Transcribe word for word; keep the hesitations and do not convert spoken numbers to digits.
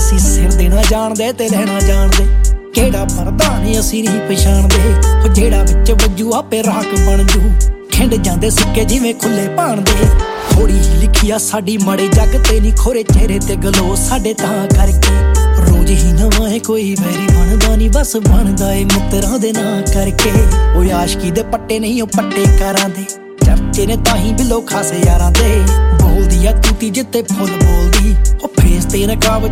ਅਸੀਂ ਸਿਰ ਦੇਣਾ ਜਾਣਦੇ ਤੇ ਲੈਣਾ ਜਾਣਦੇ ਕਿਹੜਾ ਪ੍ਰਧਾਨ ਅਸੀਂ ਨਹੀਂ ਪਛਾਣਦੇ ਉਹ ਜਿਹੜਾ ਵਿੱਚ ਵੱਜੂ ਆਪੇ ਰਾਖ ਬਣ ਜੂ ਖਿੰਡ ਜਾਂਦੇ ਸਿੱਕੇ ਜਿਵੇਂ ਖੁੱਲੇ ਭਾਣ ਦੇ ਥੋੜੀ ਹੀ ਲਿਖੀ ਆ ਸਾਡੀ ਮਾੜੇ ਜੱਗ ਤੇ ਨਹੀਂ ਖੋਰੇ ਚਿਹਰੇ ਤੇ ਗਲੋ ਸਾਡੇ ਤਾਂ ਕਰਕੇ ਰੋਜ਼ ਹੀ ਨਵਾਂ ਹੈ ਕੋਈ ਵੈਰੀ ਬਣਦਾ ਨਹੀਂ ਬਸ ਬਣਦਾ ਏ ਮਿੱਤਰਾਂ ਦੇ ਨਾਂ ਕਰਕੇ ਉਹ ਆਸ਼ਕੀ ਦੇ ਪੱਟੇ ਨਹੀਂ ਉਹ ਪੱਟੇ ਕਾਰਾਂ ਦੇ ਚਰਚੇ ਨੇ ਤਾਂ ਹੀ ਬਿੱਲੋ ਖਾਸੇ ਯਾਰਾਂ ਦੇ ਬੋਲਦੀ ਆ ਤੂਤੀ ਜਿੱਤੇ ਫੁੱਲ ਬੋਲਦੀ ਉਹ ਫੇਸ ਤੇ ਨਕਾਬ